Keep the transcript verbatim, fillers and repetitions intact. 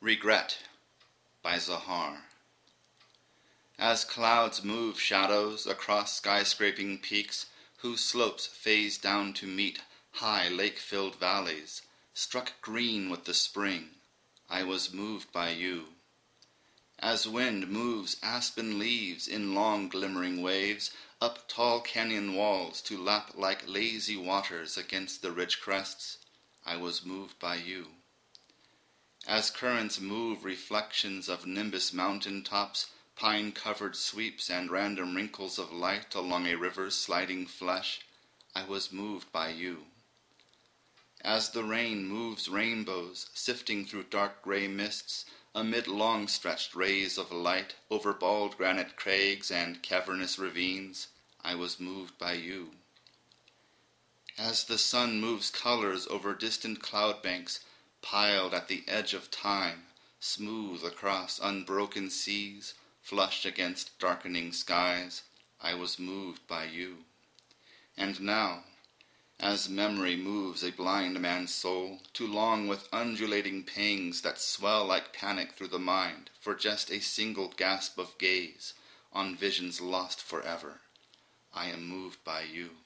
Regret by Zohar. As clouds move shadows across skyscraping peaks whose slopes phase down to meet high lake-filled valleys, struck green with the spring, I was moved by you. As wind moves aspen leaves in long glimmering waves up tall canyon walls to lap like lazy waters against the ridge crests, I was moved by you. As currents move reflections of nimbus mountain tops, pine-covered sweeps and random wrinkles of light along a river's sliding flesh, I was moved by you. As the rain moves rainbows, sifting through dark gray mists, amid long-stretched rays of light over bald granite crags and cavernous ravines, I was moved by you. As the sun moves colors over distant cloud banks, piled at the edge of time, smooth across unbroken seas, flushed against darkening skies, I was moved by you. And now, as memory moves a blind man's soul to long with undulating pangs that swell like panic through the mind for just a single gasp of gaze on visions lost forever, I am moved by you.